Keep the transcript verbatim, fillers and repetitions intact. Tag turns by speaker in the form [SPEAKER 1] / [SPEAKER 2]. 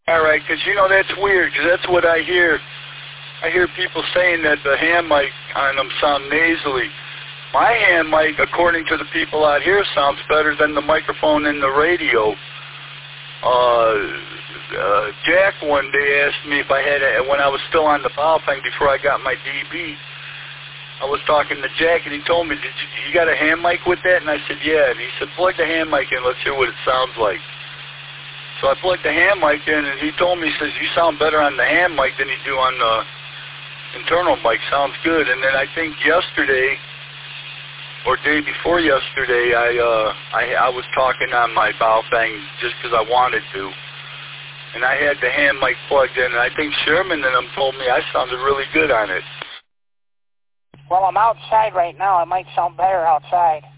[SPEAKER 1] All right, because, you know, that's weird, because that's what I hear. I hear people saying that the hand mic on them sound nasally. My hand mic, according to the people out here, sounds better than the microphone in the radio. Uh, uh, Jack one day asked me if I had, a, when I was still on the Baofeng before I got my D B, I was talking to Jack, and he told me, did you, you got a hand mic with that? And I said, yeah. And he said, plug the hand mic in, let's hear what it sounds like. So I plugged the hand mic in, and he told me, he says, you sound better on the hand mic than you do on the internal mic. Sounds good. And then I think yesterday, or day before yesterday, I uh, I, I was talking on my Baofeng just because I wanted to. And I had the hand mic plugged in, and I think Sherman and them told me I sounded really good on it.
[SPEAKER 2] Well, I'm outside right now. It might sound better outside.